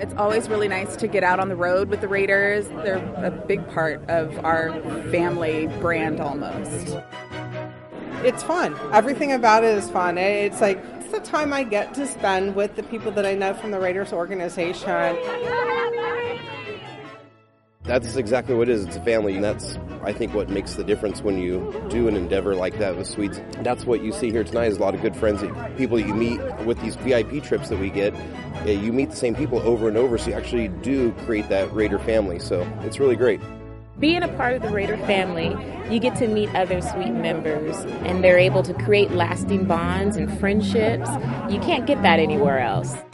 It's always really nice to get out on the road with the Raiders. They're a big part of our family brand almost. It's fun. Everything about it is fun. It's the time I get to spend with the people that I know from the Raiders organization. That's exactly what it is. It's a family, and that's, I think, what makes the difference when you do an endeavor like that with Swedes. That's what you see here tonight is a lot of good friends, people that you meet with these VIP trips that we get. You meet the same people over and over, so you actually do create that Raider family. So it's really great. Being a part of the Raider family, you get to meet other Sweet members, and they're able to create lasting bonds and friendships. You can't get that anywhere else.